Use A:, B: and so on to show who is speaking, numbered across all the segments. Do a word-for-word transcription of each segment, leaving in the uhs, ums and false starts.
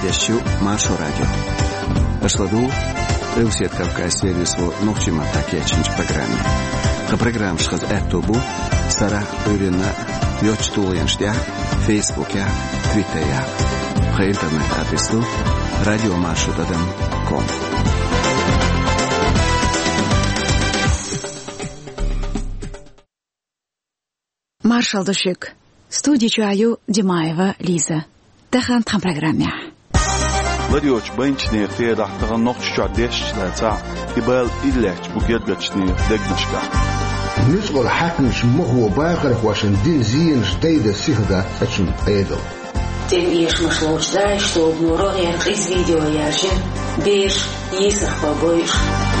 A: Радиощу Маршо Радио. Ашладу Эусет Кавказ сервису Нохчима Такечинч программе. Ха программ шхаз Этобу Сара Урина Йочтулянштя Фейсбуке Твиттере. Ха интернет адресу радиомаршрутадам точка ком.
B: Маршал Душик. Студия Чаю Димаева Лиза. Тахан там программе.
C: Радиоч бенчни те дахтаган нохча дешчлаца ибал иллеч бугедгачни дегнашка.
D: نشغل حاكم شمخه باقر وعشان دين زين جديدة سيخدة أشم أيضا.
E: Тем мышлоч дай, что обнуроги из видео яжи, беж, есах побоишь.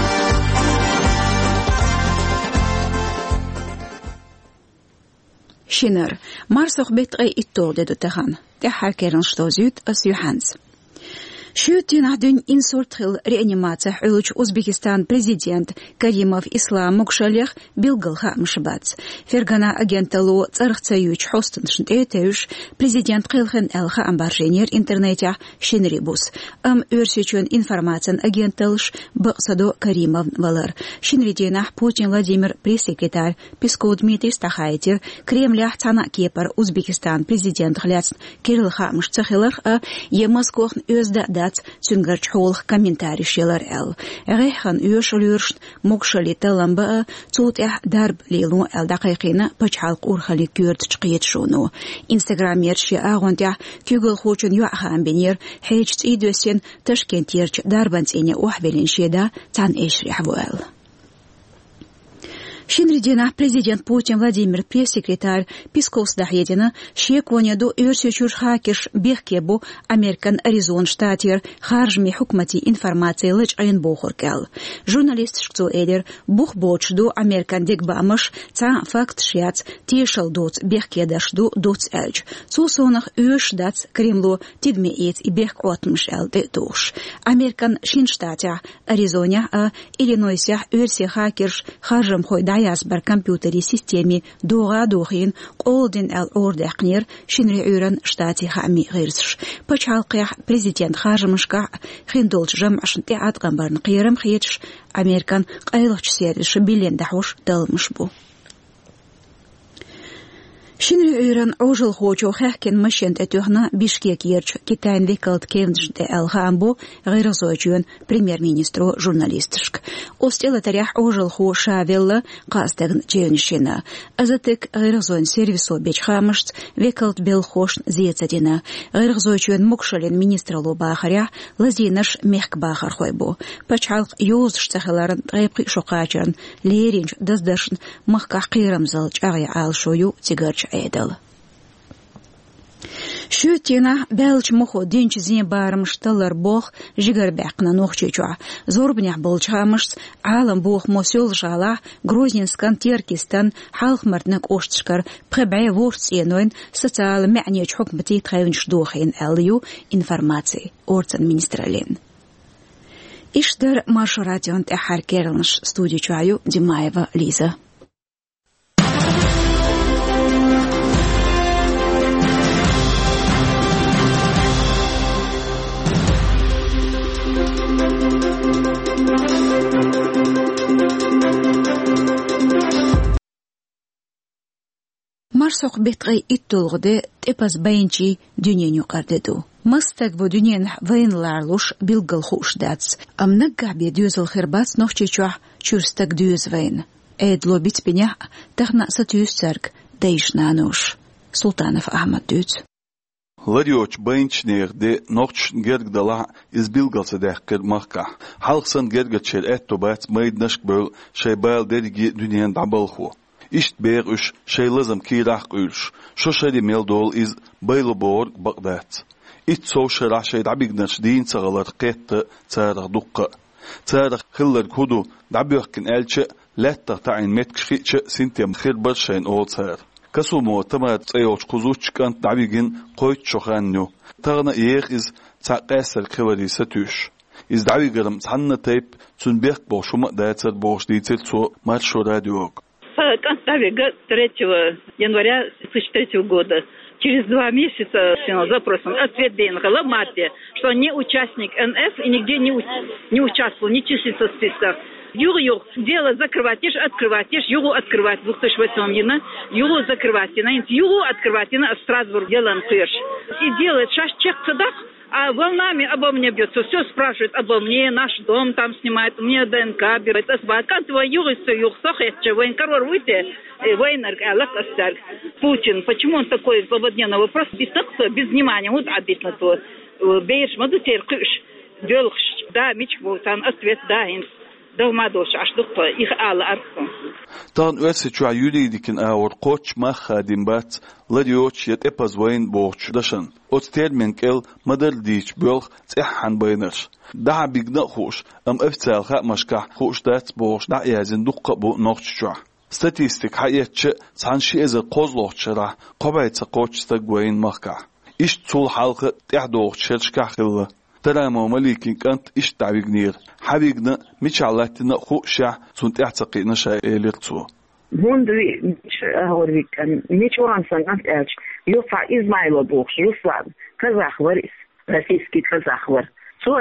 B: Шинер, Марсох бетрей и то деду тахан. Те харкерен что зют ас юханс. Шутин адын инсортрил реанимация хулуч Узбекистан президент Каримов Ислам Мукшалех билгалха мшбац. Фергана агенталу цархцаюч хостыншн этеуш президент Кылхен элха амбарженер интернете шинрибус. Ам өрсечен информацион агенталш баксадо Каримов валар. Шинриденах Путин Владимир пресс-секретарь Песков Дмитрий Стахайтер Кремля цана кепар Узбекистан президент гляц Кирилха мшцахилах а Емаскохн özda Цюнгарч холх комментарий шелар эл. Рейхан юшулюрш мокшалита ламба цут эх дарб лилу эл дакайкина пачхалк урхали кюрт чқиет шуну. Инстаграмерши агонтя кюгл хочун юахам бенер хейчт идвесен ташкентирч дарбанцене ухвелин шеда цан эшрихву эл. Шинридина президент Путин Владимир пресс-секретарь Песков Сдахедина шеквоня до өрсючур хакиш бехкебу Американ Аризон штатер харжми хукмати информации лыч айн бохоркел. Журналист шкцо эдер бух боч до Американ дегбамаш ца факт шяц тешал доц бехкедаш до доц эльч. Цусонах őш дац Кремлу тидме эц и бех отмш эл де душ. Американ шинштатя Аризоня а Иллинойсях өрсе хакиш харжм хойда Ясбар компьютери системе дога дохин Олден эл ордехнер шинри уран штати хами гырсш. Пачалках президент хажмышка хиндолч жамашн теат гамбарн кырым хетш Американ кайлыч сервиш билен дахуш далмыш бу. Шинри уран ожил хочо хахкен машент этюхна Бишкек ерч Китайн векалт кевнжде эл хамбу гырзочун премьер-министру журналистышк. Остелатарях ожил хо шавелла кастагн чевнишина. Азатык гырзон сервисо бечхамышц векалт белхош зецадина. Гырзочун мукшален министралу бахаря лазинаш мехк бахар хойбу. Пачалк юз штахаларын тайпки шокачан леринч даздашн махка кырамзал чагы алшою тигарч эдел. Шутина белч мухо динч зин бармшталар бог жигарбякна нохчечуа. Зорбнях болчамышц алам бог мосюл жала Грузинскан Теркистан халхмартнак оштшкар пребай ворц енойн социал мяниеч хукмати тхайвнш дохин элью информации орцан министралин. Иштер Маршо Радион те харкерлнш студию чаю Димаева Лиза. Марсох бетрей иттулгды тепас байнчи дюненю кардеду. Мастак во дюнен вейнларлуш билгал хушдац. Амнагга бе дюзел хербац нохчечуа чурстак дюз вейн. Эдло бит пеня тахна сатюс церк дейшнануш. Султанов Ахмад дюц.
C: Ладиоч байнчнерде нохч гергдала из билгалса дехкер махка. Халксан гергачер этто бац майднашк бел шайбал дерги дюнен дабалху. İşt beğ üş şeylazım kirah ülş. Şu şeydi meldol iz Baylıborg Bagdad. İt soğuşara şey dabignaş din sağalar qetti çarıq duqqa. Çarıq xillar kudu dabiyokkin elçi letta ta'in metkşiçi sintem xirbar şeyin ol çar. Kasumo tamad çayoç kuzuçkan dabigin qoyt çoxannu. Tağına yeğ iz çaqasar qivarisa tüş. İz dabigirim sanna tayp çünbek boşuma daytsar boş diytsel so Marşo Radio'g.
F: Константин третьего января две тысячи третьего года Через два месяца запросом ответ Бенгала Матте, что не участник эн эф и нигде не, не участвовал, не числится в списках. Юру дело закрывать, открывать, юру открывать, две тысячи восьмом юру закрывать, юру открывать, на Страсбург делаем кэш. И делает шаш чек цедах, а волнами обо мне бьется, все спрашивает обо мне, наш дом там снимает, мне ДНК берет, как твой юрист, юрсох, я военкор выйти, военер, Аллах Астар, Путин, почему он такой злободневный вопрос, без такого, без внимания, вот обидно то, бейш, маду теперь кыш, делхш, да, мич был, там ответ, да, им.
C: Тан أسيتوا عيوني لكن أور قوتش ما خادم بات لديوتش يتأبز وين بوتش دشن أستير من كل مدر ديش بيلخ تحن بينش دع بيجنا خوش أم أفتال خا مشكح خوش دات بوش دع يازن دقة بو نقطشوا ستاتيستيك حقيقة تعنشي إذا قوزلوش شرح قبعت سقوتش تجوين مخكح إيش طول حلقة تحدوش شرشكح خلا ترى ما مليكين كانت إيش تعبينير حبيبنا مش علاتنا خوشة سنت اعتقدنا شيء لرتو.
G: هندري مش هوريك مش وانسان أنتج يوفع إسماعيل بوخش يوفع كذا خبريس رئيسكي كذا خبر صوت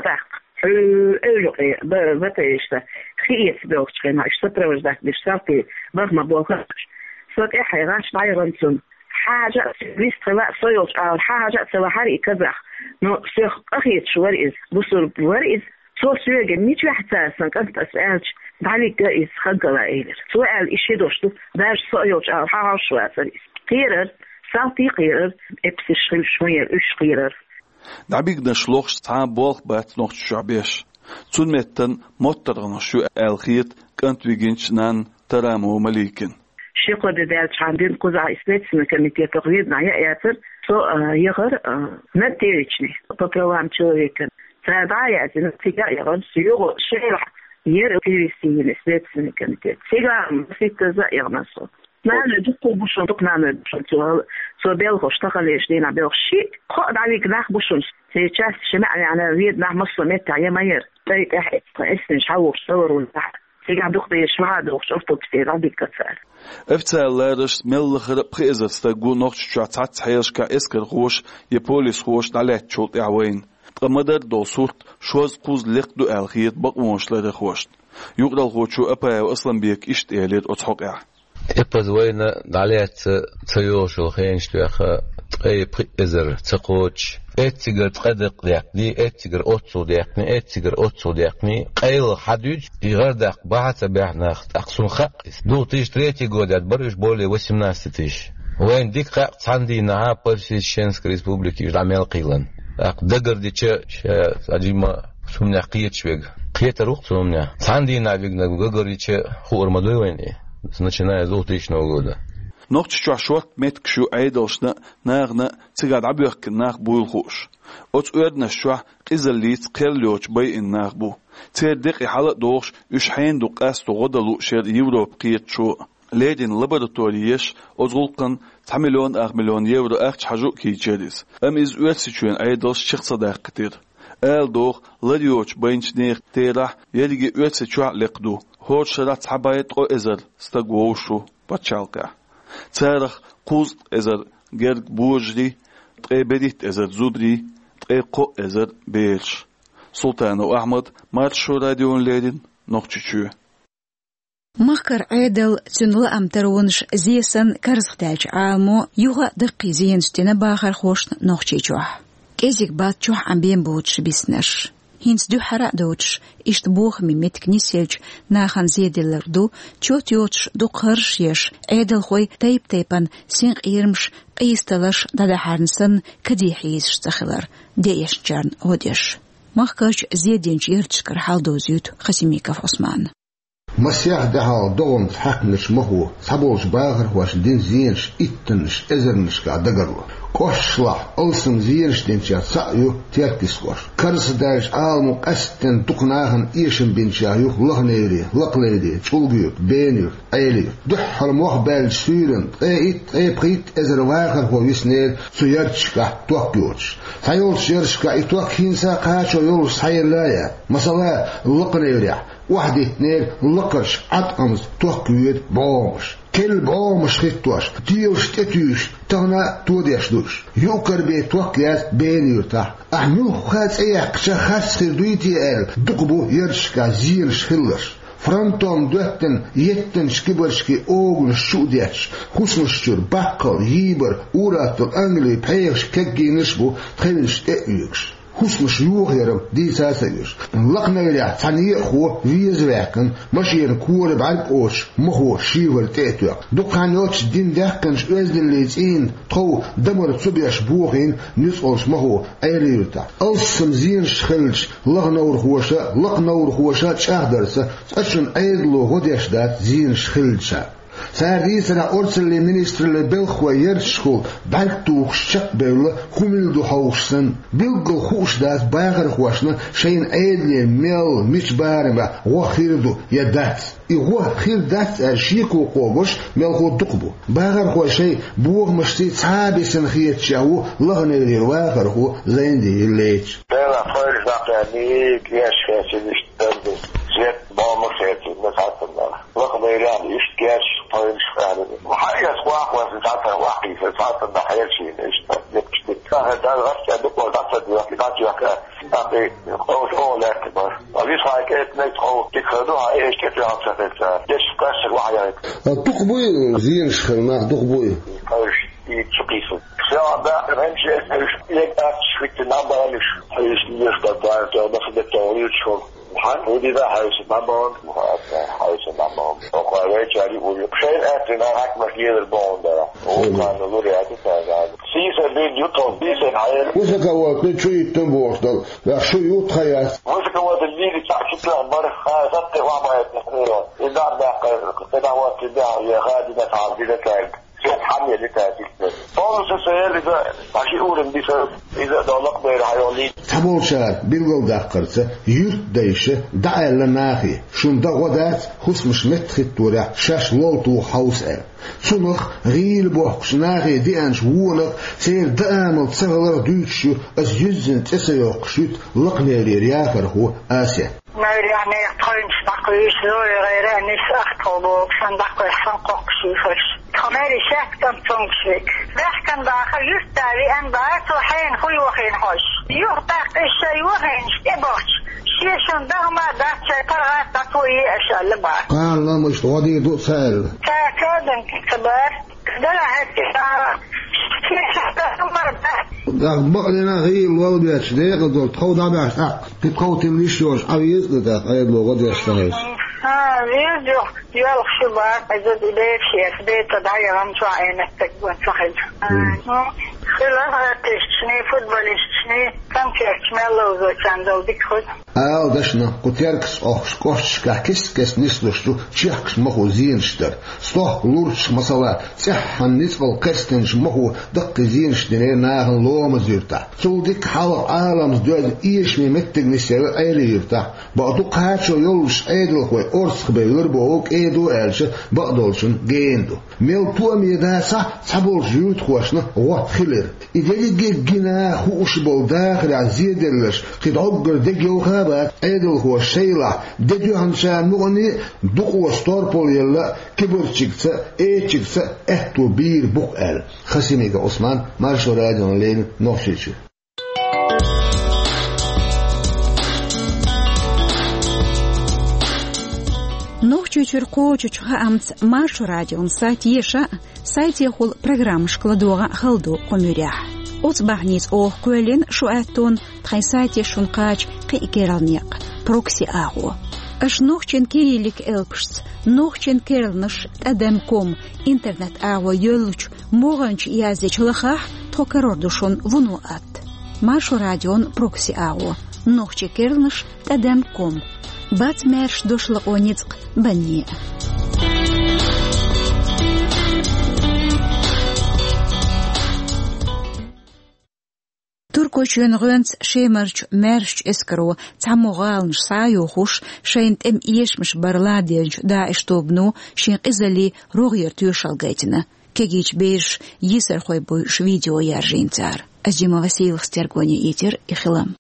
G: أولوكي بتيشته خيس بوخش كنا اشتري وجدك بشتري بغم بوخش صوت إحيى راش بايرنسون حاجة بيست لا صيوش أو حاجة سوى حري كذا نو شيخ أخيت شو ورئيس بصور ورئيس سو سوى ميت واحد ساسن كنت أسألش بعلي جائز خجلة إيلر سؤال إيش دوشتو داش صيوش أو حاجة شو أسريس قيرر سالتي قيرر إبس شغل شوية إيش قيرر
C: دعبيك نشلوخش تعب بولخ بات نوخ شعبيش تون متن مطرغن شو الخيط كنت بيجينش نان ترامو مليكن
G: شيقو دالش عندين قزع إسلاتسنا كميتية تغييرنا يأتر سو يغر نتيريشني تطلعام شويكن فدعا يأتي نتيجة يغر سيوغو شيرح يرو كيريسيين إسلاتسنا كميتية سيغا مسيكة زائر نصو نعمل دقو بوشن دق نعمل بوشن سو بيلغو اشتغل يشدينا بيلغ شيك قد عليك ناخ بوشن سيشاس شمعني على ريد ناخ مصر متع يمير تايت أحد اسن شعور صور والبحر سيغا دق بيشمع دوغ شرطو بسير عبي كثار
C: افتالارش ملخر بخيزت ستاقو نوخش شعتات حيرش كا اسكر خوش يبوليس خوش نالات شوط اعوين تقمدر دو صورت شوز قوز لقدو الخيط بقموش لدى خوشت يقدر خوشو أبا وأصلا بيك إشت إيليد أتحق إع
H: إبز وين داليات تيوشو خينش ليخا تقي بخيزر تقوش اتسيجر تقدق ديقني اتسيجر أوتسو ديقني اتسيجر أوتسو ديقني قيل حدوج يغردق بعث بيعناخ أقسم خاقس دو تيش تريتي قودات برش بولي وسمناس تيش وين ديك قاقت عندي نها بفسي الشنسك ريسبوبليكي جعمل قيلن دقر دي تشا أجيما سمنا قيت شويق قيت روح سمنا عندي نابيقنا ققر دي تشا خور مدوي وين إيه начиная с две тысячи года.
C: نقطة شوات متك شو عيدوشنا ناغنا تقعد عبيك ناغ بو الخوش أت أردنا شو قزليت قيلوش بي الناغ بو تيردق حلق دوش يشحين دو قاس غدلو شير يورو بقيت شو ليدين لابراتوريش أزغلقن تعملون أغ مليون يورو أخش حجو كي جاديس أم إز أرسي شوين عيدوش شخص داق كتير آل دوغ لديوش بينش نيغ تيرح يلقي أرسي شو لقدو هوش شرات حبايت قو إزر ستاقوشو باتشالكا تارخ قوز إزر جرق بوجري تقي بديت إزر زودري تقي قو إزر بيلش سلطان وأحمد مارشو راديون ليدين نقششو
B: مخكر عيدل تنلا أم ترونش زيسن كرزختاج عامو يوغا دقي زين ستنا باخر خوش نقششو كيزيك بات جوح عم بين بوتش بيسنش هينس دو حرق دوتش إشت بوخ ميمت كنيسيج ناخن زيد اللردو چوت يوتش دو قرش يش عيدل خوي تايب تايبان سينق إيرمش قيستلش دادا حارنسن كدي حيز شتخلر ديش جارن وديش مخكاش زيدينج يرتشكر حال دوزيوت خسيميكاف عثمان
D: مسيح دهال دوم حقنش مهو سبولش باغر واش دين زينش إتنش إزرنش كادقرلو كوشلا ألسن زينش دينشا سأيو تيركس كوش كرس داش آلمو قستن تقناهن إيشن بينشايو لغنيري لقليدي چولغيو بينيو أيليو دحر مخبال سيرن قيت قيت إزر واغر هو يسنير سيرتشكا توكيوش سيول شيرشكا إتوكينسا قاشو يول سيلايا مثلا لقنيري واحد اثنين لقرش عطقمز توكيوت بومش كل بومش مش خيتوش تيوش تتيوش تغنا توديش دوش يوكر بيتوك ياس بيليوتا أحنو خاص إياك شخص خدويتي إل دقبو يرشكا زيرش خلش فرانتون دوتن يتن شكبرشكي أوغن شوديش خسنشتر باقل يبر أوراتل أنجلي بحيش كجي نشبو تخيلش إيوكش خصمش يوغيرم دي ساسيش لقنا يلع ثانية خو ويزواكن ماشي كور بعرق اوش مخو شيور تيتو دقان يوتش دين داكنش ازدليتين تو دمر صبيش بوغين نسولش مخو ايريوتا السم زين شخلش لقنا ورخوشا لقنا ورخوشا تشاهدرسا اشن ايدلو غديش دات زين شخلشا ساريسنا أرسل لمنستر لبلخ ويرشخو بعدتو شق بيلا خميل دو حوشسن بيلقل خوش داس باغر خوشنا شين ايدلي ميل مش بارمة وخير دو يدات إيغو خير دات أرشيكو قوغوش ميل خو دقبو باغر خوشي بوغ مشتي صحابي سنخيت شاو لغن اللي رواغر خو زين دي الليتش
I: بيلا خير زاقاني كياش كاسي نشتندو زيت بامر سيتي نسعطنا لغن إيران يشتكاش طيب فعلا وحقيقة سواق وزيزاتها وحقي في ساعة النحيل شيء نشتا نبكشتك هذا الغرشة دكوة دكتة دلوقتي داتي وكا أعطي قوش أول أكبر وبيس حاكيت نيتخو تكخدوها إيش كتري عطشة تلسان ديش كاشر وحيا
D: تقبوي زين شخل ما تقبوي
I: قوش يتشقيسو سواء بقى رمشي اسمش يبقى شويت النمبر لش حيش نيشتا دارتا بس بالتوريد شو حن ودي ده حيش النمبر حيش النمبر وقالوا جاري ولي بشيء أتنا حق مكير البون ده وكان نقول يا تفاعل سيسا بين يوتون سيسا حيل
D: وش كوات نشوي تنبوش ده لا شو يوت خياس
I: وش كوات اللي تعشق له مرة خاصة وما يتحرر إذا بقى تناوت ده يا غادي نتعب بذلك حامية لتأتيك طالس السيال إذا عشي أورم دي إذا دولق بير حيولين
D: تبول شار بيلغل داقرسة يرد دايشة دعا لناخي شون دا غدات خصمش متخت ورا شاش لولتو حوس ال سنخ غيل بوحكش ناخي دي أنش وونق سير دامل تسغلر دوتشو أز يزن تسيوق شوت لقني رياكر هو آسيا
J: ما يعني يطلنش دقويش لوي غير أنيس أخطبوك سندقوي سنقوك شيفش خمالي شاكتن تنشيك بحكن داخل يستاري أن دارت وحين خوي وحين حوش يغتاق الشي وحين اشتبوش شيشن دهما دات شاكرات تطوي أشياء لبعض
D: قال لا مش غادي دو سائل
J: كاكادن كبار دلعت كسارة
D: بقلنا غير الولد يشتاق دول تخو دابع حق تتخو تمليش يوش عويز لداك أيضا غادي يشتغل
J: ها فيديو يلا شباب أجد إليك شيء بيت دعي غمشو عينك تكبر صحيح خلال تشتني فوتبوليستني كم تشمل وزو كان ديك خد
D: آه دشنا كتيركس أخش كوش كحكس كس نسلوشتو تشيخش مخو زينشتر صح لورش مثلا صح النسبة كستنش مخو دق زينشتني ناهن لوم زيرتا سو ديك حال عالم دوال إيش ممتق نسير أيلي يرتا بقدوك هاتشو يولش أيدل خوي أرسخ بيلر بوك أيدو ألش بقدولشن جيندو ميل تو ميداسا سابول جيوت خوشنا غوات خلر إدالي جيك جنا خوش بولداخل عزيدلش قد عقر دقيو خابات أيدل هو الشيلة دقيو هنشان مغني دقو ستوربول يلا كبر چكسا اي چكسا احتو بير بقال خسيميك عثمان مارشو راديو لين نوشيشو
B: Нохчучур кочучха амц маршу радион сайт еша сайт ехул программ шкладуга халду комюрях. Оц бахниц ох куэлен шуаттон тхай сайт ешункач кикералнек прокси агу. Аш нохчен кириллик элпшц нохчен керлнш адамком интернет агу йолуч моганч языч лахах токерордушон вунуат. Маршу радион прокси агу нохче керлнш адамком Бац мерш дошла оницк банье. Турко чунгөнц шемерч мерш эскро цамогалнш саюхуш шейнт эм иешмш барладеж да эштобну шин изали рогер тюшалгайтина. Кегич беш йисер хойбу видео яржинцар. Азима Василов стергони итер и хилам.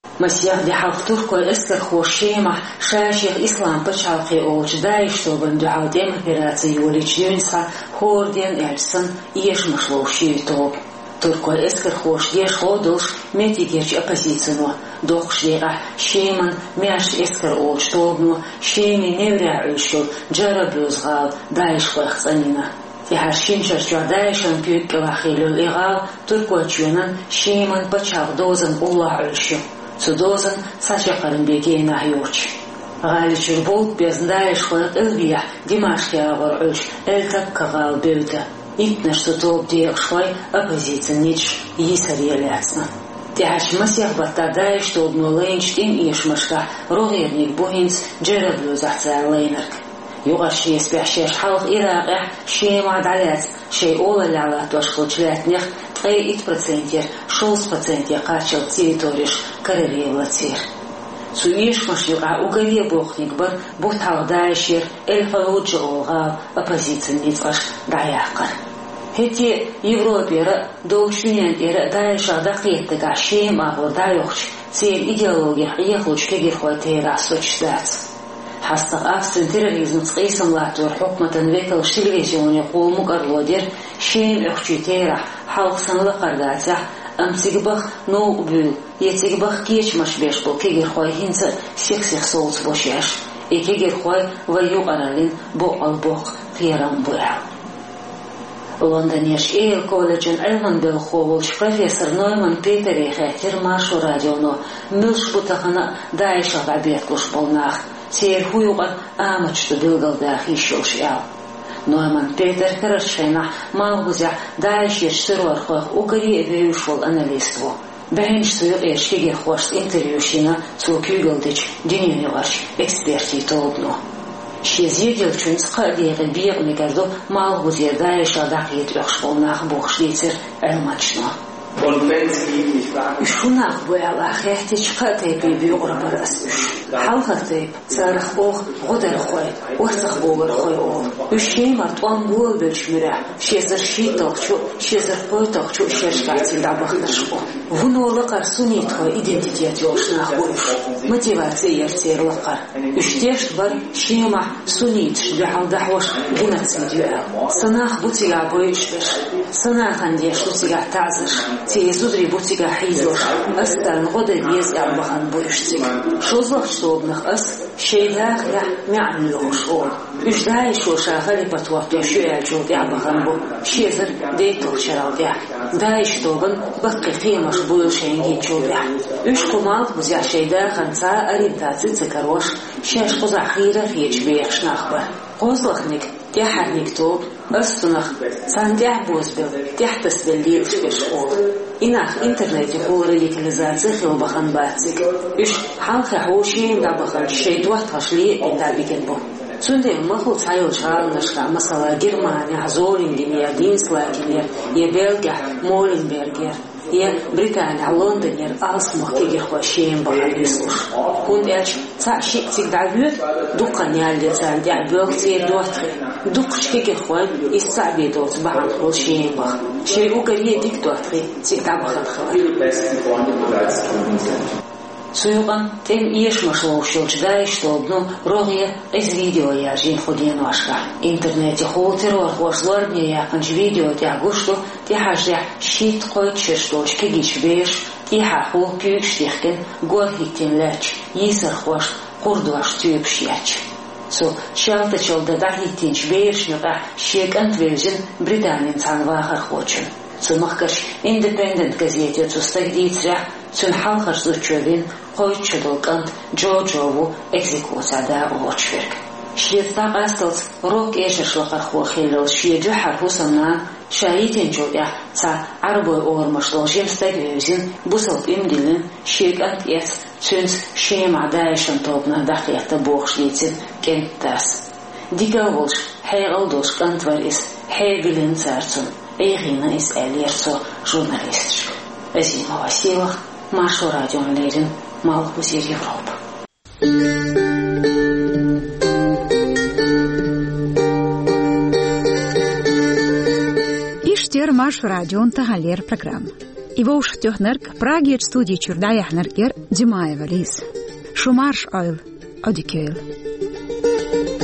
E: Масьях дихал турко эскер хошема шаших ислам почалки олч дай чтобы дуалдем операции улич юнса хорден эльсон еш машлоуши топ турко эскер хош еш ходуш метигеч оппозицию дохшера шеман мяш эскер олч тобну шеми невря ушо джарабузгал дайш хахсанина Тихашин шарчуадайшан пьют кавахилю легал турко чунан шеман почал дозан улла ушо Судозан сачакарын беге нахиоч. Гали чурбол безндаеш хлад элвия димашки агор уч эльтак кагал бюта. Итнаш сутоп диек швай оппозиция нич есариеляцна. Тяж масях баттадаеш тобну лейнштин ишмашка рогерник бухинц джераблю захца лейнерк. Югаш еспяшеш халq ирaqah шема далец шей ола ляла тошхучлятнех три процентер шесть процентер качал территориш карелевлацер. Суиш машюга угаве бухник бар буталдаешер эльфалуджи олга оппозиция ницаш даякар. Хети Европера долшунен эра даеша дақиеттіга шема гордайохч цель идеология ехлуч кегерхой тейра сочдац. Хастaq австрин терроризм цqisam латур хукматан векал шилвежионе қоуму карлодер шем өхчүтера халq саналы қардатя амцигбах ноу бül етигбах кечмаш бешбол кегерхой хинца сексих соуц бошеш и кегерхой ваю аралин бо албоқ ферам буя. Лондонеш Эйл колледжен Элман Белховолч профессор Нойман Петери хэтер машу радионо мылш бутахана дайша габетлуш болнах Сер хуюган амачту билгалдах ишош ял. Нойман Петер хорошена малгузя дайшеш сырвархох угари эвеюшвол аналиству. Бэйнш суюк эшкеге хош интервьюшина цу кюгалдич дененеваш эксперти толбну. Шезедел чунцка деги бегни гарду малгузя дайша дақиет бэхшволнах бухшлицер элмачно. Шунах буялах яхтичка тейпи бюгра барасуш. Халхах тейп царах ох годер хой, орцах богар хой ол. Ушей мартуан буал бельшмира, шезер шиталчу, шезер пойталчу шешкаци дабахташко. Вунолы қарсунит хой идентитет йошнах буш. Мотивация ертерлықар. Үштешт бар шема сунит шбяхалдахош геноцидюя. Санах бутига бойшбеш. Санах андеш бутига тазыш. Тезудри бутига хизош. Астан года вез ялбахан бойшцик. Шозлах штобных ас шейлах я мямлюш ол. Үждай шоша гали патуату шуячу ялбахан бу. Шезер дейтол шаралдя. Дай штобын бакки химаш буйлшенги чудя. Үш кумал бузя шейда ханца ориентации цикарош. Шеш кузахира феч бейхшнахба. Козлахник тяхарник топ. Östünach sandя бозбил тяхтас белдил шпешол. Инах интернете холры легализации хилбахан бацик. Үш халха хошием дабахан шейдуат хашли эндабиген бу. Цунде махул цайыл шарнашка масала Германия, Золингенер, Динслакенер, е Белгия, Моленбергер. Я Британия, Лондонер, Алсмах кегерхва шеем бахан бислуш. Кунд элч ца шик цигда бьют, дукка нялде цандя бёг цер дуатхи. Дук шкегерхва из ца бедоц бахан хол шеем бах. Шей угарье дик дуатхи цигда бахан хала. Суюган тем ешмашло ушелчдай, что одно роге из видео я жин ходен вашка. Интернете хол террор хошлар мне я канч видео тягу, что тяжя щит койче шточки гичбеш, тиха хол пюкштихкен, горхиктен леч, йисар хош, курдуаш тюпшьяч. So шалта чалда дахиктенч бешнюка щек антвельжен Британин цанвахар хочен. So махкаш Independent газете цустак дийцря, цун халхаш зучевин, койчедол кант Джорджову экзекуцияда очверк. Шиеттак асталц рок эшешлахар хохелел шиеджу хархусамна шаитен чоя ца арбой ормашло жемстаг везин бусалп имдилин шиек ант эц цунц шема дайшан тобна дахиятта бохшлицин кенттас. Дигалволш хайгалдош кантварис хайгилин царцун эйгина из элерцо журналистшк. Зима Василах, Машу радион Лерин, Малхузир Европа.
B: Иштер Машу радион Тагалер программа. Ивоуш тёхнерк Праги студии Чурдаях-нергер Димаева Лиз. Шумарш ойл, одикейл.